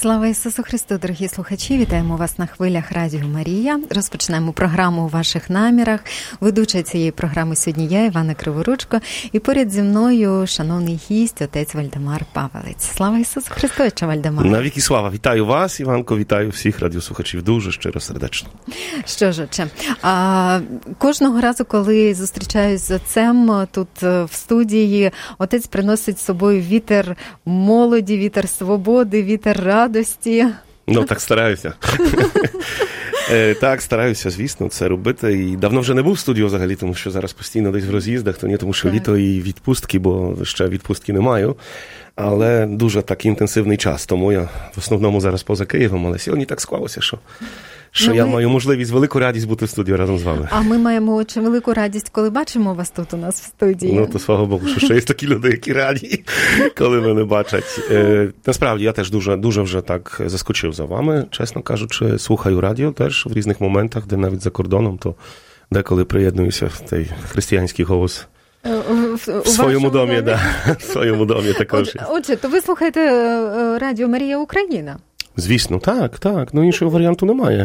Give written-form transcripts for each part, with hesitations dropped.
Слава Ісусу Христу, дорогі слухачі! Вітаємо вас на хвилях Радіо Марія. Розпочинаємо програму «У ваших намірах». Ведуча цієї програми сьогодні я, Івана Криворучко, і поряд зі мною шановний гість, отець Вальдемар Павелець. Слава Ісусу Христу, отче Вальдемар! Навіки слава! Вітаю вас, Іванко, вітаю всіх радіослухачів дуже щиро сердечно. Що ж, отче, кожного разу, коли зустрічаюсь з отцем тут в студії, отець приносить з собою вітер молоді, вітер свободи, вітер радості. Ну, так стараюся. Так, стараюся, звісно, це робити. І давно вже не був в студії взагалі, тому що зараз постійно десь в роз'їздах, то ні, тому що літо і відпустки, бо ще відпустки не маю. Але дуже так інтенсивний час, тому я в основному зараз поза Києвом, але сьогодні так склалося, що я маю можливість, велику радість бути в студії разом з вами. А ми маємо очень велику радість, коли бачимо вас тут у нас в студії. Ну, то слава Богу, що ще є такі люди, які раді, коли мене бачать. Насправді, я теж дуже вже так заскочив за вами, чесно кажучи, слухаю радіо теж в різних моментах, де навіть за кордоном, то деколи приєднуюся в той християнський голос. В своєму домі, да. В своєму домі також. Отже, то ви слухаєте Радіо Марія Україна? Звісно, так. Ну, іншого варіанту немає.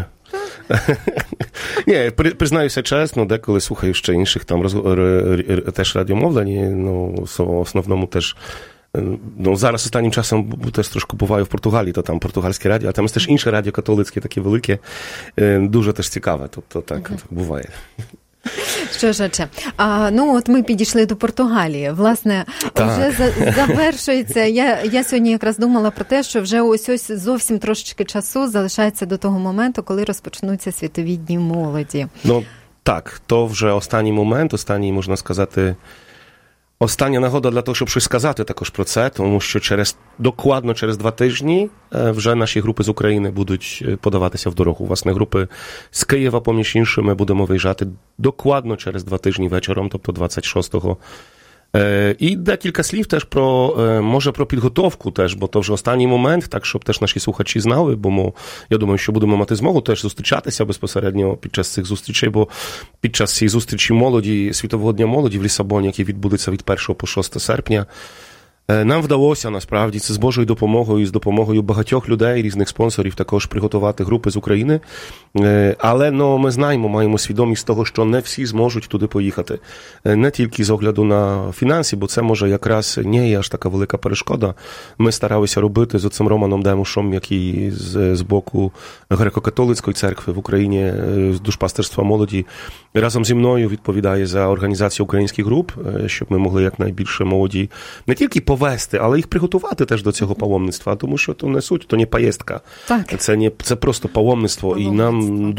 Ні, признаюся чесно, деколи слухаю ще інших там теж радіомовлення, ну, в основному теж. Ну, зараз останнім часом теж трошки буваю в Португалії, то там португальське радіо, а там теж інше радіо католицьке, таке велике, дуже теж цікаве, тобто так буває. Що ж, отче, ну от ми підійшли до Португалії. Власне, вже завершується. Я сьогодні якраз думала про те, що вже ось зовсім трошечки часу залишається до того моменту, коли розпочнуться світові дні молоді. Ну, так, то вже останній момент, можна сказати, остання нагода для того, щоб щось сказати також про це, тому що докладно через 2 тижні вже наші групи з України будуть подаватися в дорогу. Власне, групи з Києва, поміж іншими, будемо виїжджати докладно через 2 тижні вечором, тобто 26-го. І декілька слів теж про підготовку теж, бо то вже останній момент, так, щоб теж наші слухачі знали, бо я думаю, що будемо мати змогу теж зустрічатися безпосередньо під час цих зустрічей, бо під час цієї зустрічі молоді, Світового дня молоді в Лісабоні, який відбудеться від 1 по 6 серпня, нам вдалося, насправді, це з Божою допомогою і з допомогою багатьох людей, різних спонсорів, також приготувати групи з України. Але ми знаємо, маємо свідомість того, що не всі зможуть туди поїхати. Не тільки з огляду на фінанси, бо це, може, якраз не є аж така велика перешкода. Ми старалися робити з отцем Романом Демушем, який з боку Греко-католицької церкви в Україні, з душпастерства молоді, разом зі мною відповідає за організацію українських груп, щоб ми могли якнайбільше молоді не тільки повести, але їх приготувати теж до цього паломництва, тому що то не суть, то не поїздка. Так. Це просто паломництво. І нам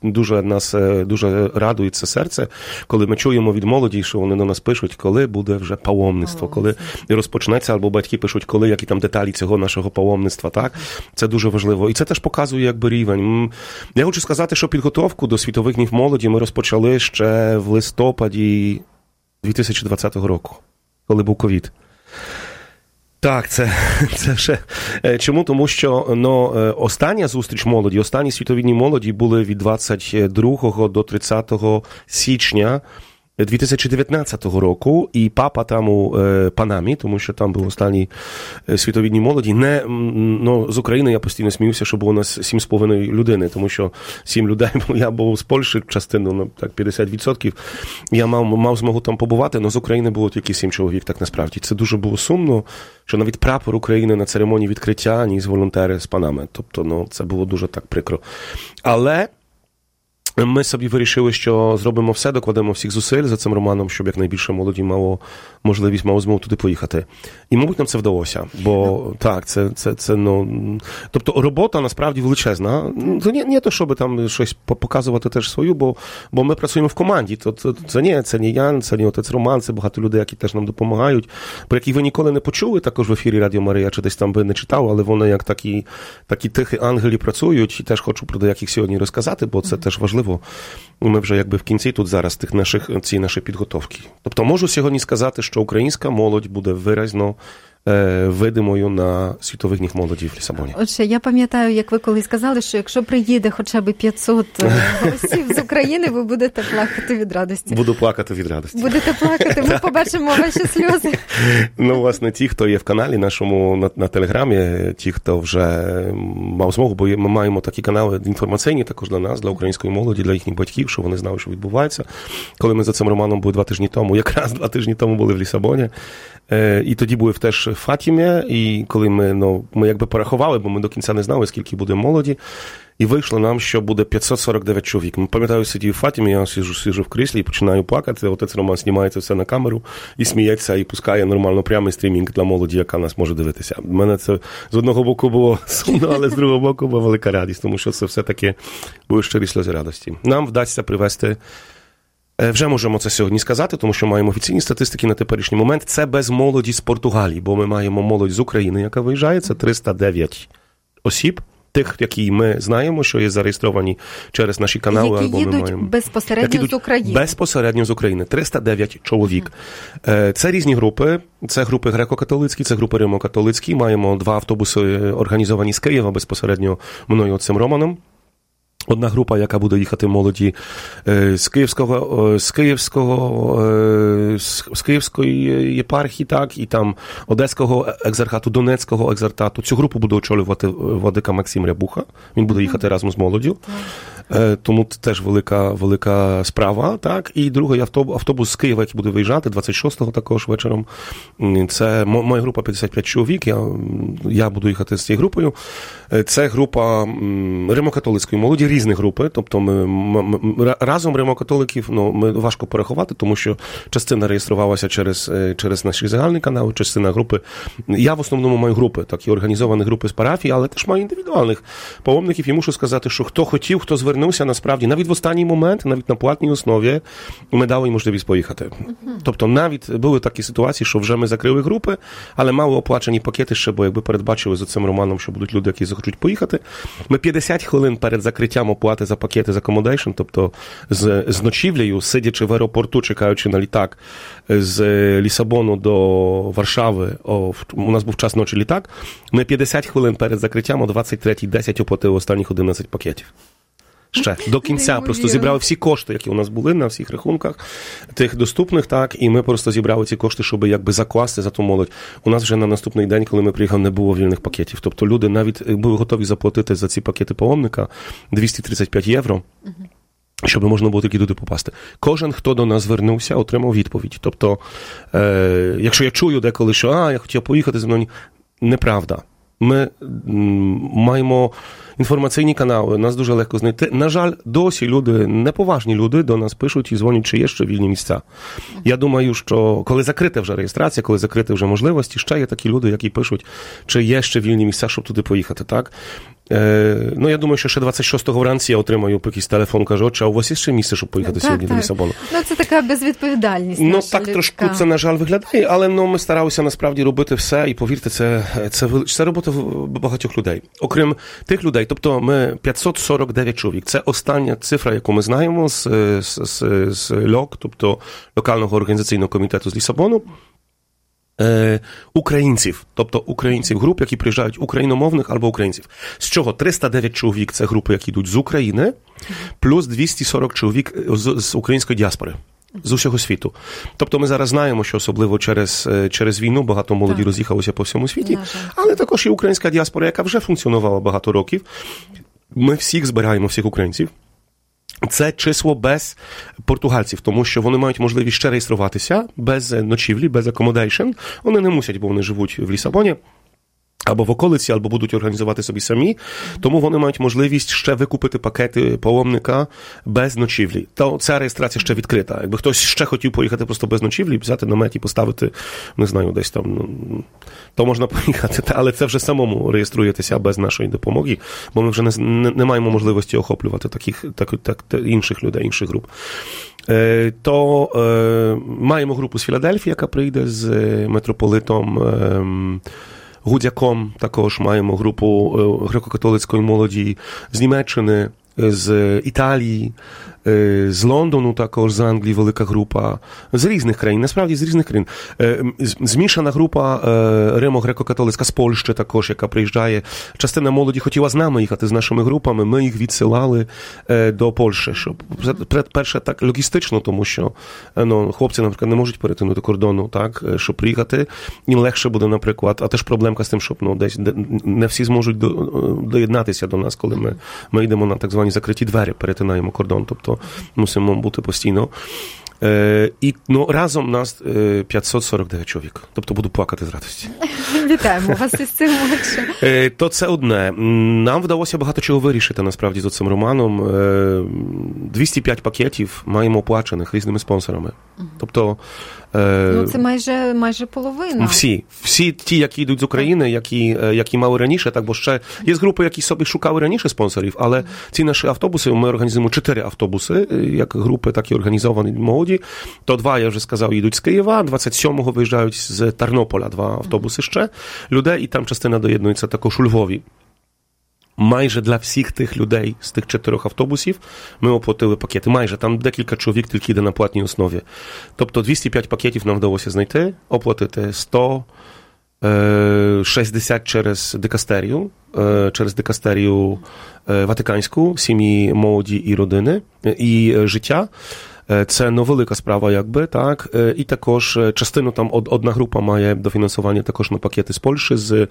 дуже радує це серце, коли ми чуємо від молоді, що вони на нас пишуть, коли буде вже паломництво, коли розпочнеться, або батьки пишуть, коли, які там деталі цього нашого паломництва, так? Це дуже важливо. І це теж показує якби рівень. Я хочу сказати, що підготовку до Світових днів молоді ми розпочали ще в листопаді 2020 року, коли був ковід. Так, це ще. Чому? Тому що остання зустріч молоді, останні світові дні молоді були від 22 до 30 січня 2019 року, і папа там у Панамі, тому що там був останній світові дні молоді. З України я постійно сміюся, що було у нас 7,5 людини, тому що 7 людей, я був з Польщі частину, так, 50%. Я мав змогу там побувати, але з України було тільки 7 чоловік, так насправді. Це дуже було сумно, що навіть прапор України на церемонії відкриття ніс волонтери з Панами. Тобто, це було дуже так прикро. Але ми собі вирішили, що зробимо все, докладемо всіх зусиль за цим Романом, щоб якнайбільше молоді мало змогу туди поїхати. І, мабуть, нам це вдалося. Бо, так, тобто, робота, насправді, величезна. Не то, щоб там щось показувати теж свою, бо ми працюємо в команді. Це не я, це не отець Роман, це багато людей, які теж нам допомагають, про яких ви ніколи не почули також в ефірі Радіо Марія, чи десь там ви не читали, але вони як такі тихі ангелі працюють, і теж хочу про деяких сьогодні розказати, бо це теж важливо. Ми вже якби в кінці тут зараз ці наші підготовки. Тобто можу сьогодні сказати, що українська молодь буде виразно видимою на світових днях молоді в Лісабоні. Отже, я пам'ятаю, як ви колись сказали, що якщо приїде хоча б 500 гостів з України, ви будете плакати від радості. Буду плакати від радості. Будете плакати, ми побачимо ваші сльози. Ну, власне, ті, хто є в каналі нашому на Телеграмі, ті, хто вже мав змогу, бо ми маємо такі канали інформаційні також для нас, для української молоді, для їхніх батьків, щоб вони знали, що відбувається. Коли ми за цим романом були 2 тижні тому, якраз 2 тижні тому були в Лісабоні, і тоді були теж в Фатімі, і коли ми якби порахували, бо ми до кінця не знали, скільки буде молоді, і вийшло нам, що буде 549 чоловік. Ми, пам'ятаю, сидів в Фатімі, я сиджу в кріслі і починаю плакати, отець Роман знімає це все на камеру і сміється, і пускає нормально прямий стрімінг для молоді, яка нас може дивитися. У мене це з одного боку було сумно, але з другого боку була велика радість, тому що це все-таки були щирі сльози радості. Нам вдасться привести, вже можемо це сьогодні сказати, тому що маємо офіційні статистики на теперішній момент, це без молоді з Португалії, бо ми маємо молодь з України, яка виїжджає, це 309 осіб, тих, які ми знаємо, що є зареєстровані через наші канали, які або ми маємо безпосередньо з України. Безпосередньо з України. 309 чоловік. Це різні групи. Це групи греко-католицькі, це групи римо-католицькі. Маємо 2 автобуси організовані з Києва безпосередньо мною цим Романом. Одна група, яка буде їхати молоді з Київської єпархії, так, і там Одеського екзархату, Донецького екзархату. Цю групу буде очолювати владика Максим Рябуха. Він буде їхати разом з молоддю. Тому це теж велика справа, так. І другий автобус з Києва, який буде виїжджати 26-го також вечором. Це моя група 55 чоловік. Я буду їхати з цією групою. Це група римо-католицької молоді, різні групи. Тобто ми разом римо-католиків, ми важко порахувати, тому що частина реєструвалася через наші загальні канали, частина групи. Я в основному маю групи, такі організовані групи з парафії, але теж маю індивідуальних паломників. І мушу сказати, що хто хотів, хто звернувся, насправді, навіть в останній момент, навіть на платній основі, ми дали їм можливість поїхати. Тобто навіть були такі ситуації, що вже ми закрили групи, але мали оплачені пакети ще, бо якби передбачили за цим Романом, що будуть люди, які захочуть поїхати. Ми 50 хвилин перед закриттям оплати за пакети з accommodation, тобто з ночівлею, сидячи в аеропорту, чекаючи на літак з Лісабону до Варшави, у нас був час ночі літак, ми 50 хвилин перед закриттям о 23:10 оплатили останніх 11 пакетів. Ще до кінця просто зібрали всі кошти, які у нас були на всіх рахунках, тих доступних, так, і ми просто зібрали ці кошти, щоб якби закласти за ту молодь. У нас вже на наступний день, коли ми приїхали, не було вільних пакетів. Тобто люди навіть були готові заплатити за ці пакети паломника 235 євро, щоб можна було тільки туди попасти. Кожен, хто до нас звернувся, отримав відповідь. Тобто, якщо я чую деколи, що я хотів поїхати зі мною, неправда. Ми маємо інформаційні канали, нас дуже легко знайти. На жаль, досі люди, неповажні люди до нас пишуть і дзвонять, чи є ще вільні місця. Я думаю, що коли закрита вже реєстрація, коли закриті вже можливості, ще є такі люди, які пишуть, чи є ще вільні місця, щоб туди поїхати, так? Я думаю, що ще 26-го вранці я отримаю якийсь телефон, кажу, отче, а у вас є ще місце, щоб поїхати сьогодні до Лісабону? Це така безвідповідальність. Так людська. Трошки це, на жаль, виглядає, але ми старалися насправді робити все, і повірте, це робота багатьох людей. Окрім тих людей, тобто ми 549 чоловік. Це остання цифра, яку ми знаємо з ЛОК, тобто Локального організаційного комітету з Лісабону. Українців, тобто українців груп, які приїжджають, україномовних або українців. З чого 309 чоловік – це групи, які йдуть з України, плюс 240 чоловік з української діаспори. З усього світу. Тобто ми зараз знаємо, що особливо через війну багато молоді роз'їхалося по всьому світі, але також і українська діаспора, яка вже функціонувала багато років. Ми всіх збираємо, всіх українців. Це число без португальців, тому що вони мають можливість ще реєструватися без ночівлі, без accommodation. Вони не мусять, бо вони живуть в Лісабоні або в околиці, або будуть організувати собі самі, тому вони мають можливість ще викупити пакети паломника без ночівлі. То ця реєстрація ще відкрита. Якби хтось ще хотів поїхати просто без ночівлі, взяти намет і поставити, не знаю, десь там, то можна поїхати. Але це вже самому реєструєтеся без нашої допомоги, бо ми вже не маємо можливості охоплювати інших людей, інших груп. То маємо групу з Філадельфії, яка прийде з митрополитом Гудзяком, також маємо групу греко-католицької молоді з Німеччини, з Італії, з Лондону також, з Англії велика група, з різних країн, насправді з різних країн. Змішана група Римо-греко-католицька з Польщі також, яка приїжджає. Частина молоді хотіла з нами їхати, з нашими групами, ми їх відсилали до Польщі, щоб, перше, так логістично, тому що хлопці, наприклад, не можуть перетинути кордону, так, щоб приїхати, їм легше буде, наприклад, а теж проблемка з тим, щоб десь не всі зможуть доєднатися до нас, коли ми йдемо на так звані закриті двері, перетинаємо кордон, тобто мусимо бути постійно. І разом нас 549 чоловік. Тобто буду плакати з радості. Вітаємо вас із цим. То це одне. Нам вдалося багато чого вирішити, насправді, з цим романом. 205 пакетів маємо оплачених різними спонсорами. Тобто... це майже половина. Всі ті, які йдуть з України, які мали раніше, так, бо ще є групи, які собі шукали раніше спонсорів, але ці наші автобуси, ми організуємо 4 автобуси, як групи, так і організовані молоді. То 2, я вже сказав, їдуть з Києва, 27-го виїжджають з Тернополя 2 автобуси ще людей, і там частина доєднується також у Львові. Майже для всіх тих людей з тих 4 автобусів ми оплатили пакети. Майже, там декілька чоловік тільки йде на платній основі. Тобто 205 пакетів нам вдалося знайти, оплатити 160 через дикастерію Ватиканську, сім'ї, молоді і родини, і життя. Це велика справа, якби, так. І також частину там одна група має дофінансування також на пакети з Польщі, з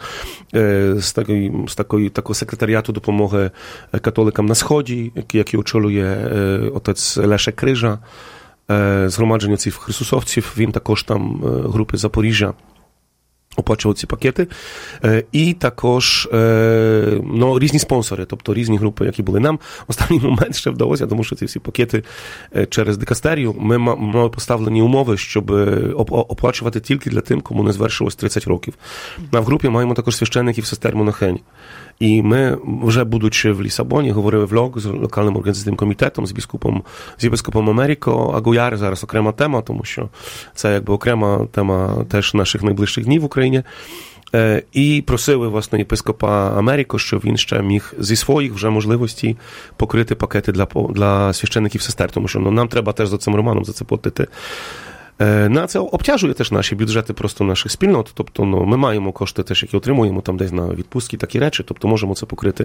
такого секретаріату допомоги католикам на Сході, який очолює отець Лешек Крижа, згромадження цих христосовців, він також там групи Запоріжжя оплачували ці пакети. І також різні спонсори, тобто різні групи, які були. Нам в останній момент ще вдалося, тому що ці всі пакети через дикастерію, ми мали поставлені умови, щоб оплачувати тільки для тим, кому не звершилось 30 років. А в групі маємо також священників, сестер, монахинь. І ми, вже будучи в Лісабоні, говорили в ЛОК з локальним організаційним комітетом, з єпископом Америко. Агуяр зараз окрема тема, тому що це якби окрема тема теж наших найближчих днів в Україні. І просили, власне, єпископа Америко, щоб він ще міг зі своїх вже можливостей покрити пакети для священників сестер, тому що нам треба теж за цим романом за це платити. Це обтяжує теж наші бюджети просто наших спільнот, тобто ми маємо кошти теж, які отримуємо там десь на відпустки, такі речі, тобто можемо це покрити.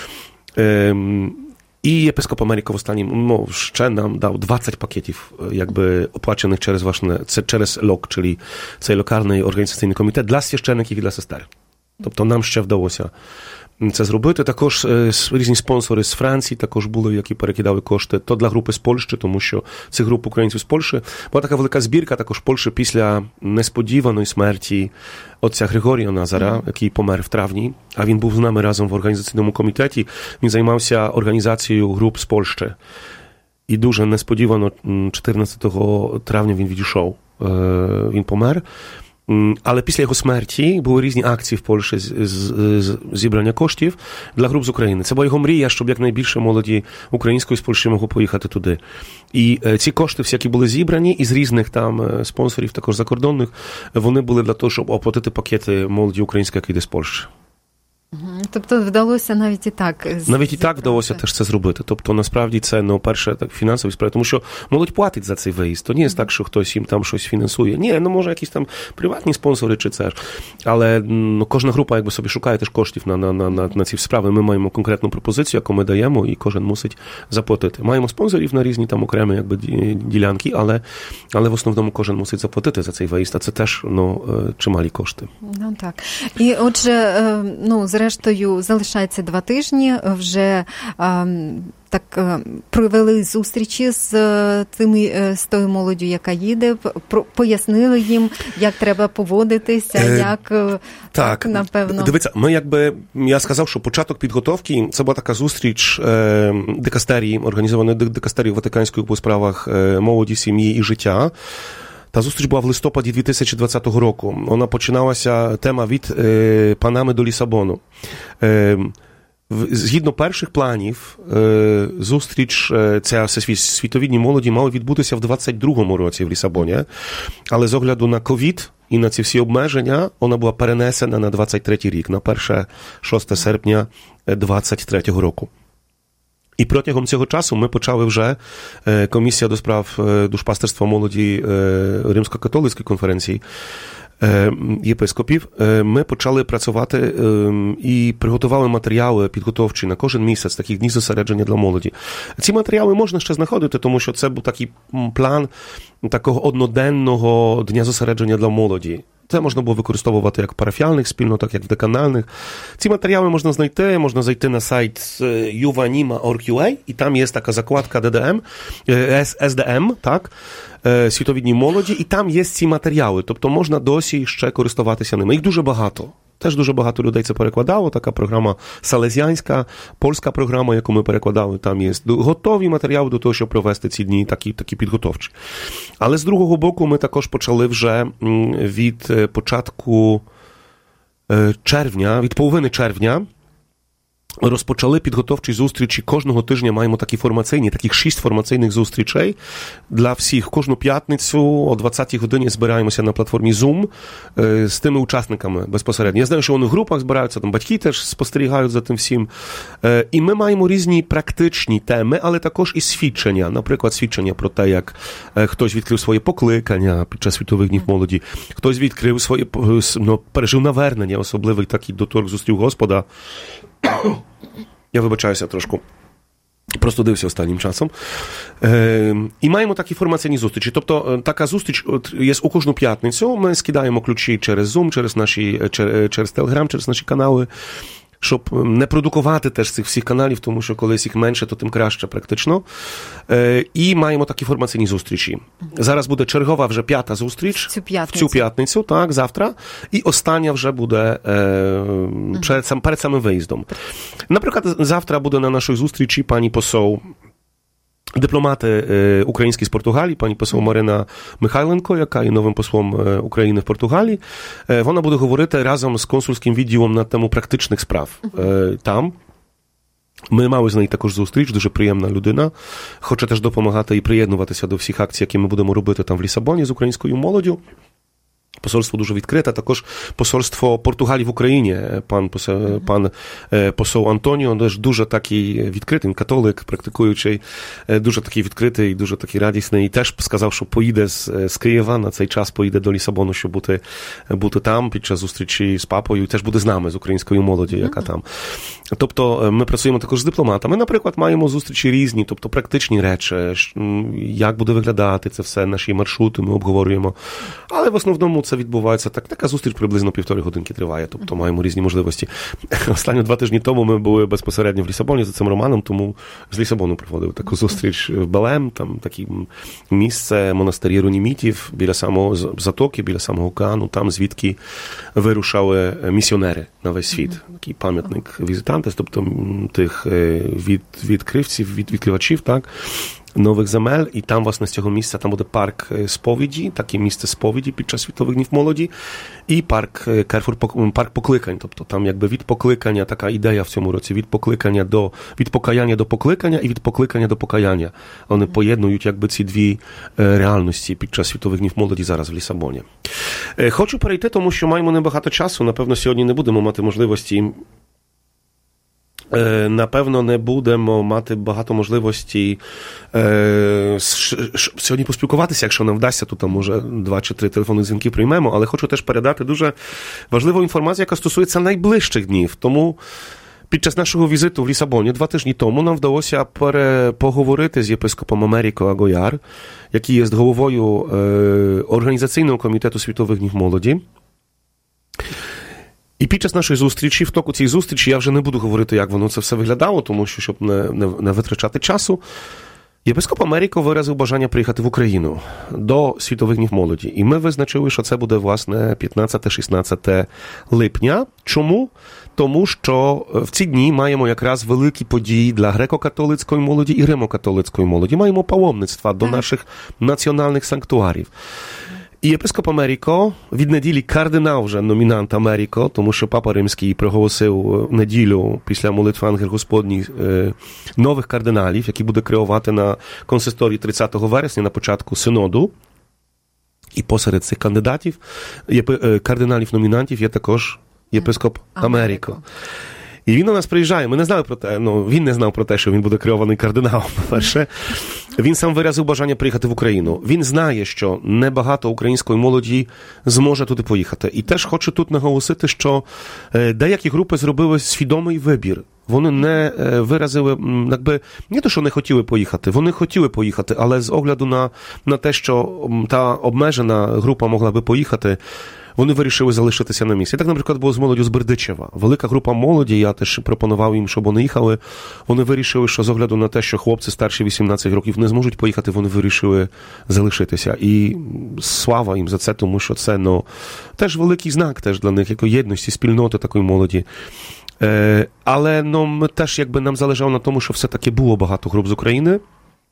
І єпископ Америко в останнім ще нам дав 20 пакетів, якби оплачених через ЛОК, czyli цей локальний організаційний комітет для священників і для сестер. Тобто нам ще вдалося це зробити. Також різні спонсори з Франції також були, які перекидали кошти. То для групи з Польщі, тому що цих груп українців з Польщі. Була така велика збірка також в Польщі після несподіваної смерті отця Григорія Назара, який помер в травні, а він був з нами разом в організаційному комітеті. Він займався організацією груп з Польщі. І дуже несподівано 14 травня він відійшов. Він помер. Але після його смерті були різні акції в Польщі з зібрання коштів для груп з України. Це була його мрія, щоб якнайбільше молоді української з Польщі могло поїхати туди. І ці кошти всякі були зібрані із різних там спонсорів, також закордонних, вони були для того, щоб оплатити пакети молоді української, які йде з Польщі. Тобто вдалося навіть і так. Навіть і так вдалося теж це зробити. Тобто, насправді, це, перше, так, фінансові справи, тому що молодь платить за цей виїзд. То не є так, що хтось їм там щось фінансує. Ні, може, якісь там приватні спонсори чи це ж. Але кожна група, якби собі шукає теж коштів на ці справи. Ми маємо конкретну пропозицію, яку ми даємо, і кожен мусить заплатити. Маємо спонсорів на різні там окремі, якби, ділянки, але в основному кожен мусить заплатити за цей виїзд, а це теж, чималі кошти. Так. І отже, зрештою, залишається 2 тижні, вже так провели зустрічі з тою молоддю, яка їде, пояснили їм, як треба поводитися, як, напевно. Дивіться, я сказав, що початок підготовки, це була така зустріч дикастерії, організованої дикастерії Ватиканської по справах молоді, сім'ї і життя. Та зустріч була в листопаді 2020 року. Вона починалася, тема від Панами до Лісабону. Згідно перших планів, зустріч ця світовідній молоді мала відбутися в 22-му році в Лісабоні, але з огляду на ковід і на ці всі обмеження, вона була перенесена на 23-й рік, на 1-6 серпня 23-го року. І протягом цього часу ми почали вже, комісія до справ душпастерства молоді Римсько-католицької конференції єпископів, ми почали працювати і приготували матеріали підготовчі на кожен місяць, таких днів зосередження для молоді. Ці матеріали можна ще знаходити, тому що це був такий план такого одноденного дня зосередження для молоді. Це можна було використовувати як в парафіальних спільнотах, як в деканальних. Ці матеріали можна зайти на сайт juvanima.org.ua, і там є така закладка SDM, так, Світові дні молоді, і там є ці матеріали, тобто можна досі ще користуватися ними. Їх дуже багато. Теж дуже багато людей це перекладало, така програма салезіанська, польська програма, яку ми перекладали, там є готові матеріали до того, щоб провести ці дні, такі підготовчі. Але з другого боку ми також почали вже від початку червня, від половини червня, розпочали підготовчі зустрічі. Кожного тижня маємо таких 6 формаційних зустрічей для всіх. Кожну п'ятницю о 20-й годині збираємося на платформі Zoom з тими учасниками безпосередньо. Я знаю, що вони в групах збираються, там батьки теж спостерігають за тим всім. І ми маємо різні практичні теми, але також і свідчення. Наприклад, свідчення про те, як хтось відкрив своє покликання під час Світових днів молоді, хтось відкрив своє, пережив навернення, особливий такий доторк зустрів Господа. Я вибачаюся трошку. Простудився останнім часом. І маємо такі формаційні зустрічі. Тобто, така зустріч є у кожну п'ятницю. Ми скидаємо ключі через Zoom, через Telegram, через наші канали, щоб не продукувати теж цих всіх каналів, тому що коли їх менше, то тим краще практично. І маємо такі формаційні зустрічі. Зараз буде чергова вже 5-та зустріч. В цю п'ятницю, так, завтра. І остання вже буде перед самим виїздом. Наприклад, завтра буде на нашій зустрічі пані посол, дипломати українські з Португалії, пані посол Марина Михайленко, яка є новим послом України в Португалії. Вона буде говорити разом з консульським відділом на тему практичних справ там. Ми мали з нею також зустріч, дуже приємна людина. Хоче теж допомагати і приєднуватися до всіх акцій, які ми будемо робити там в Лісабоні з українською молоддю. Посольство дуже відкрите, також посольство Португалії в Україні. Пан посол Антоніо дуже такий відкритий, католик, практикуючий, дуже такий відкритий, дуже такий радісний. І теж сказав, що поїде з Києва, на цей час поїде до Лісабону, щоб бути там під час зустрічі з папою, і теж буде з нами, з українською молоддю, яка там. Тобто ми працюємо також з дипломатами. Наприклад, маємо зустрічі різні, тобто практичні речі, як буде виглядати це все, наші маршрути ми обговорюємо. Але в основному це відбувається так. Така зустріч приблизно 1,5 годинки триває, тобто маємо різні можливості. Останні 2 тижні тому ми були безпосередньо в Лісабоні за цим Романом, тому з Лісабону проводив таку зустріч в Белем, там таке місце монастирі рунімітів біля самого затоки, біля самого океану, там звідки вирушали місіонери на весь світ. Такий пам'ятник візитантів, тобто тих відкривачів, так, нових земель, і там, власне, з цього місця там буде парк сповіді, таке місце сповіді під час Світових днів молоді, і парк покликань, тобто там якби від покликання, така ідея в цьому році, від покаяння до покликання і від покликання до покаяння. Вони поєднують якби ці дві реальності під час Світових днів молоді зараз в Лісабоні. Хочу перейти, тому що маємо небагато часу, напевно, сьогодні не будемо мати можливості багато можливостей сьогодні поспілкуватися, якщо нам вдасться, то там може 2 чи 3 телефонні дзвінки приймемо, але хочу теж передати дуже важливу інформацію, яка стосується найближчих днів. Тому під час нашого візиту в Лісабоні 2 тижні тому нам вдалося поговорити з єпископом Амеріко Агояр, який є головою Організаційного комітету Світових днів молоді. І під час нашої зустрічі, в току цієї зустрічі, я вже не буду говорити, як воно це все виглядало, тому що, щоб не витрачати часу, єпископ Америко виразив бажання приїхати в Україну до Світових днів молоді. І ми визначили, що це буде, власне, 15-16 липня. Чому? Тому що в ці дні маємо якраз великі події для греко-католицької молоді і римо-католицької молоді. Маємо паломництва до наших національних санктуарів. І єпископ Америко, від неділі кардинал вже номінант Америко, тому що Папа Римський проголосив неділю після молитви Ангел Господній нових кардиналів, які буде креувати на консисторії 30 вересня на початку синоду. І посеред цих кандидатів, кардиналів-номінантів є також єпископ Америко. І він до нас приїжджає. Ми не знали про те, він не знав про те, що він буде керований кардиналом, по-перше. Він сам виразив бажання приїхати в Україну. Він знає, що небагато української молоді зможе туди поїхати. І теж хочу тут наголосити, що деякі групи зробили свідомий вибір. Вони не виразили, не то, що не хотіли поїхати, вони хотіли поїхати, але з огляду на те, що та обмежена група могла би поїхати, вони вирішили залишитися на місці. Так, наприклад, було з молоддю з Бердичева. Велика група молоді, я теж пропонував їм, щоб вони їхали. Вони вирішили, що з огляду на те, що хлопці старші 18 років не зможуть поїхати, вони вирішили залишитися. І слава їм за це, тому що це, теж великий знак теж для них, якої єдності, спільноти такої молоді. Але ми теж нам залежало на тому, що все-таки було багато груп з України.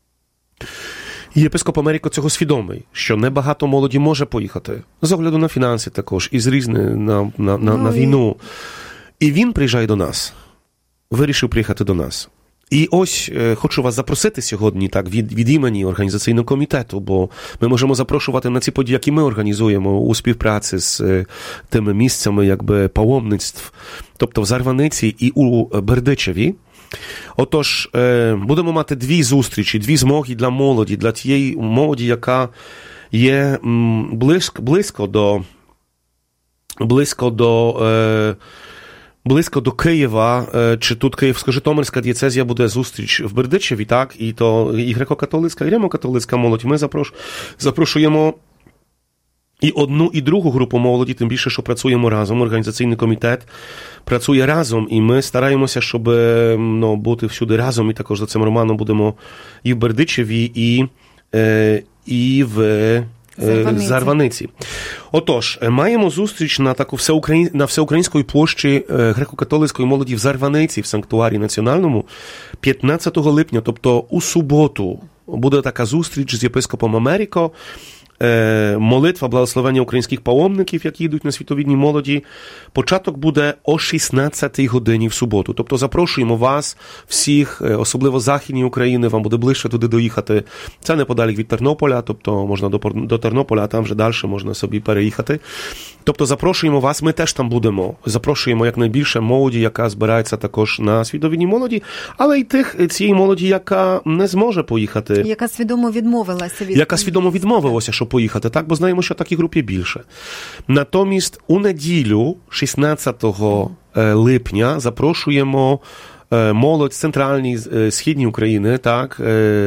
І єпископ Америко цього свідомий, що небагато молоді може поїхати. З огляду на фінанси також, і з різних на війну. І він приїжджає до нас. Вирішив приїхати до нас. І ось хочу вас запросити сьогодні так від імені організаційного комітету, бо ми можемо запрошувати на ці події, які ми організуємо у співпраці з тими місцями паломництв, тобто в Зарваниці і у Бердичеві. Отож, будемо мати дві зустрічі, дві змоги для молоді, для тієї молоді, яка є близько до Києва, чи тут Київсько-Житомирська дієцезія буде зустріч в Бердичеві, так, і то і греко-католицька, і римо-католицька молодь. Ми запрошуємо і одну, і другу групу молоді, тим більше, що працюємо разом, організаційний комітет працює разом, і ми стараємося, щоб бути всюди разом, і також за цим Романом будемо і в Бердичеві, і в Зарваниці. Отож, маємо зустріч на на всеукраїнської площі греко-католицької молоді в Зарваниці, в санктуарі національному, 15 липня, тобто у суботу, буде така зустріч з єпископом Америко, молитва благословення українських паломників, які йдуть на світовідній молоді. Початок буде о 16-й годині в суботу. Тобто запрошуємо вас всіх, особливо з Західної України, вам буде ближче туди доїхати. Це неподалік від Тернополя, тобто можна до Тернополя, а там вже далі можна собі переїхати. Тобто запрошуємо вас, ми теж там будемо. Запрошуємо якнайбільше молоді, яка збирається також на світовідній молоді, але й цієї молоді, яка не зможе поїхати. Яка свідомо відмовилася від... Яка свідомо відмовилася, щоб поїхати, так? Бо знаємо, що таких груп є більше. Натомість у неділю, 16 липня, запрошуємо молодь з центральної, східної України, так,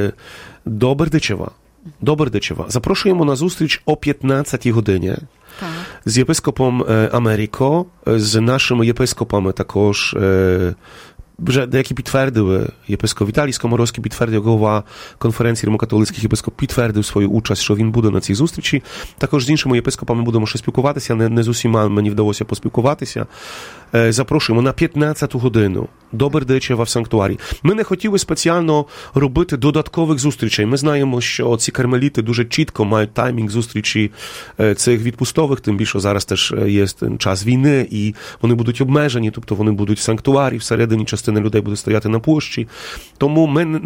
до Бердичева. Запрошуємо на зустріч о 15 годині. Так. З єпископом Америко, з нашими єпископами також, вже деякі підтвердили, єпископ Віталій Скоморовський підтвердив, голова конференції римокатолицьких єпископ підтвердив свою участь, що він буде на цій зустрічі. Також з іншими єпископами будемо ще спілкуватися, не з усіма мені вдалося поспілкуватися. Запрошуємо на 15 годину до Бердичева в санктуарі. Ми не хотіли спеціально робити додаткових зустрічей. Ми знаємо, що ці кармеліти дуже чітко мають таймінг зустрічі цих відпустових, тим більше зараз теж є час війни, і вони будуть обмежені, тобто вони будуть в санктуарі, всередині частина людей буде стояти на площі. Тому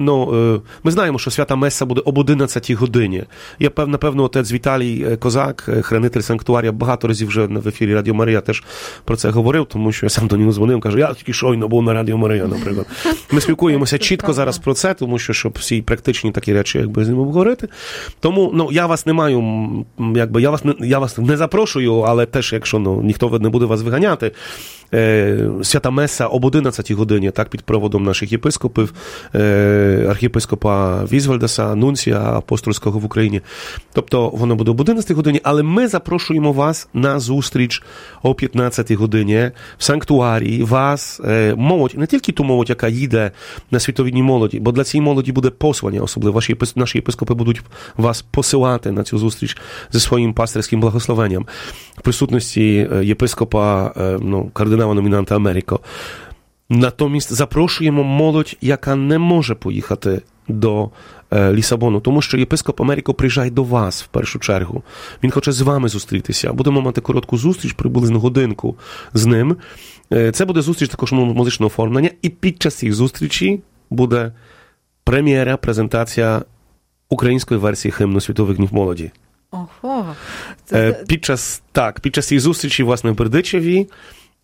ми знаємо, що свята меса буде об 11 годині. Я, напевно, отець Віталій Козак, хранитель санктуарія, багато разів вже в ефірі Радіо Марія теж про це говорив, тому що я сам до нього дзвонив, кажу, я тільки щойно був на Радіо Марія, наприклад. Ми спілкуємося чітко зараз про це, тому що, щоб всі практичні такі речі, з ним обговорити. Тому, я вас не маю, я вас не запрошую, але теж, якщо, ніхто не буде вас виганяти, свята меса об 11 годині, так, під проводом наших єпископів, архієпископа Візвальдаса, нунція апостольського в Україні. Тобто, воно буде об 11 годині, але ми запрошуємо вас на зустріч о 15 годині в санктуарії, вас, молодь, не тільки ту молодь, яка їде на світовідній молоді, бо для цієї молоді буде послання, особливо наші єпископи будуть вас посилати на цю зустріч зі своїм пастирським благословенням в присутності єпископа, кардинала-номінанта Америко. Натомість запрошуємо молодь, яка не може поїхати до Лісабону, тому що єпископ Америко приїжджає до вас в першу чергу. Він хоче з вами зустрітися. Будемо мати коротку зустріч, приблизно годинку з ним. Це буде зустріч також музичного оформлення, і під час цієї зустрічі буде прем'єра, презентація української версії гімну Світових днів молоді. Ого! Під час цієї зустрічі, власне, в Бердичеві,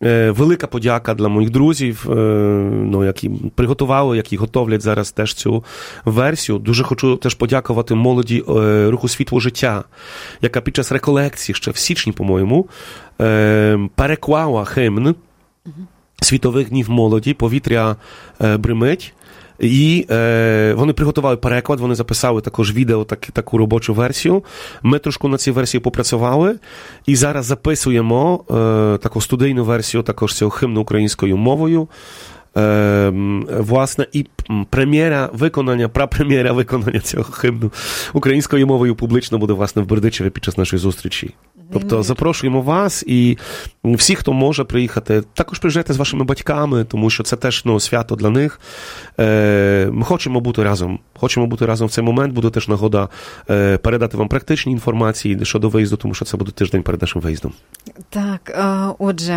велика подяка для моїх друзів, які приготували, які готовлять зараз теж цю версію. Дуже хочу теж подякувати молоді Руху Світло Життя, яка під час реколекції ще в січні, по-моєму, переклала гімн Світових днів молоді «Повітря бримить». І вони приготували переклад, вони записали також відео, таку робочу версію. Ми трошки на цій версії попрацювали. І зараз записуємо таку студійну версію також цього гімну українською мовою. Власне, і прапрем'єра виконання цього гімну українською мовою публічно буде, власне, в Бердичеві під час нашої зустрічі. Тобто запрошуємо вас і всі, хто може приїхати, також приїжджайте з вашими батьками, тому що це теж свято для них. Ми хочемо бути разом. Хочемо бути разом в цей момент. Буде теж нагода передати вам практичні інформації щодо виїзду, тому що це буде тиждень перед нашим виїздом. Так, отже,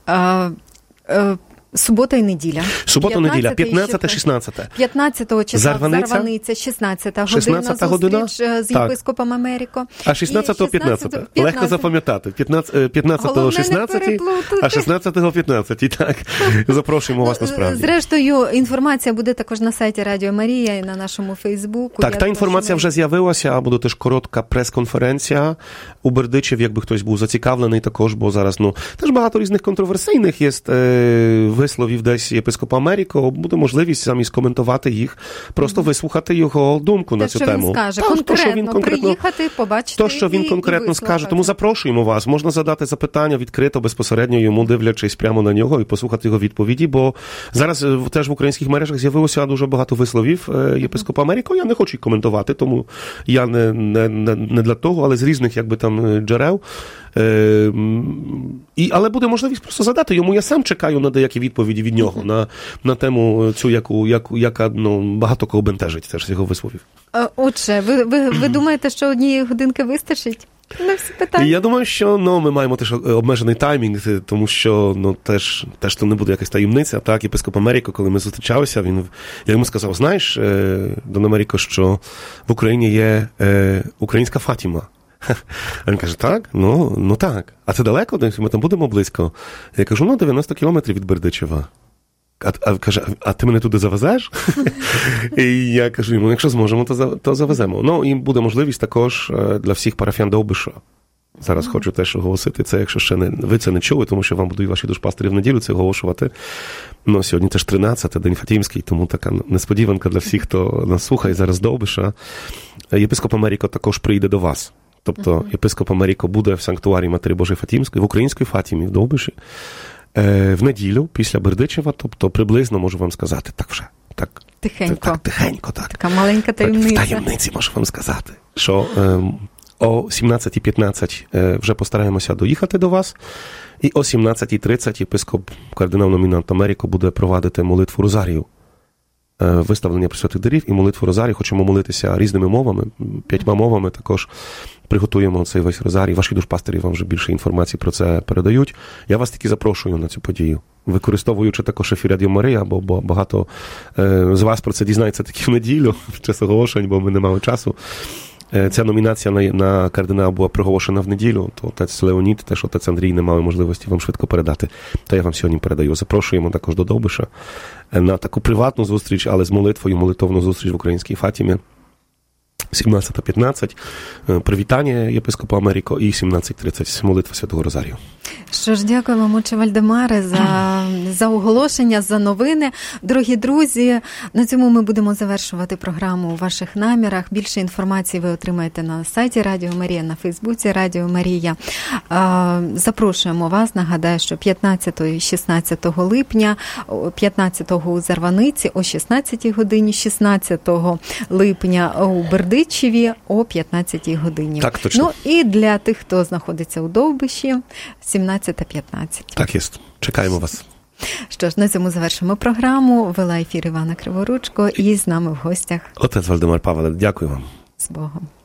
субота і неділя. Субота-неділя, 15-16. 15-го числа Зарваниця, 16-та година зустріч з єпископом Америко. А 16-го 15. Легко запам'ятати. 15-го 16, а 16-го 15. Так, запрошуємо вас насправді. Зрештою, інформація буде також на сайті Радіо Марія і на нашому Фейсбуку. Так, та інформація вже з'явилася, а буде теж коротка прес-конференція у Бердичеві, якби хтось був зацікавлений також, бо зараз, теж багато різних контроверсійних є висловів десь єпископа Америко, буде можливість замість коментувати їх, просто вислухати його думку на цю тему. Він скаже, конкретно приїхати, побачити. То, що він конкретно скаже. Тому запрошуємо вас. Можна задати запитання відкрито, безпосередньо йому, дивлячись прямо на нього і послухати його відповіді, бо зараз теж в українських мережах з'явилося дуже багато висловів єпископа Америко. Я не хочу їх коментувати, тому я не для того, але з різних джерел. Але буде можливість просто задати йому. Я сам чекаю на деякі відповіді від нього на тему цю, яка багато кого бентежить теж з його висловів. Отже, ви думаєте, що однієї годинки вистачить на всі питання? Я думаю, що ми маємо теж обмежений таймінг, тому що теж то не буде якась таємниця. Так, єпископ Америко, коли ми зустрічалися, я йому сказав, знаєш, Дон Америко, що в Україні є українська Фатіма. А він каже, так? Ну так. А це далеко? Ми там будемо близько? Я кажу, 90 кілометрів від Бердичева. А каже, а ти мене туди завезеш? І я кажу йому, якщо зможемо, то завеземо. І буде можливість також для всіх парафіян Довбиша. Зараз хочу теж оголосити це, якщо ще ви це не чули, тому що вам будуть ваші душпастері в неділю це оголошувати. Сьогодні теж 13, День Фатімський, тому така несподіванка для всіх, хто нас слухає зараз Довбиша. Єпископ Америко також прийде до вас. Тобто єпископ Америко буде в санктуарі Матері Божої Фатімської, в українській Фатімі, в Довбиші, в неділю після Бердичева, тобто приблизно можу вам сказати, так вже. Тихенько. Така маленька таємниця. В таємниці можу вам сказати, що о 17:15 вже постараємося доїхати до вас, і о 17:30 єпископ кардинал-номінант Америко буде провадити молитву Розарію. Виставлення Пресвятих дарів і молитву Розарії. Хочемо молитися різними мовами, 5 мовами також. Приготуємо цей весь Розарій. Ваші душпастері вам вже більше інформації про це передають. Я вас таки запрошую на цю подію. Використовуючи також ефір Радіо Марія, бо багато з вас про це дізнається таки в неділю, в час оголошень, бо ми не мали часу. Ця номінація на кардинала була проголошена в неділю, то отець Леонід, теж отець Андрій не мали можливості вам швидко передати. Та я вам сьогодні передаю. Запрошуємо також до Довбиша на таку приватну зустріч, але з молитвою, молитовну зустріч в українській Фатімі. 17:15 привітання єпископа Америко і 17:30 молитва Святого Розарію. Що ж, дякуємо, отче Вальдемаре, за оголошення, за новини. Дорогі друзі, на цьому ми будемо завершувати програму у ваших намірах. Більше інформації ви отримаєте на сайті Радіо Марія, на Фейсбуці Радіо Марія. Запрошуємо вас, нагадаю, що 15 і 16 липня, 15-го у Зарваниці о 16 годині, 16 липня у Бердичеві о 15 годині. Так, точно. І для тих, хто знаходиться у Довбиші, 17:15. Так є. Чекаємо вас. Що ж, на цьому завершимо програму. Вела ефір Івана Криворучко і з нами в гостях Отець Вальдемар Павел, дякую вам. З Богом.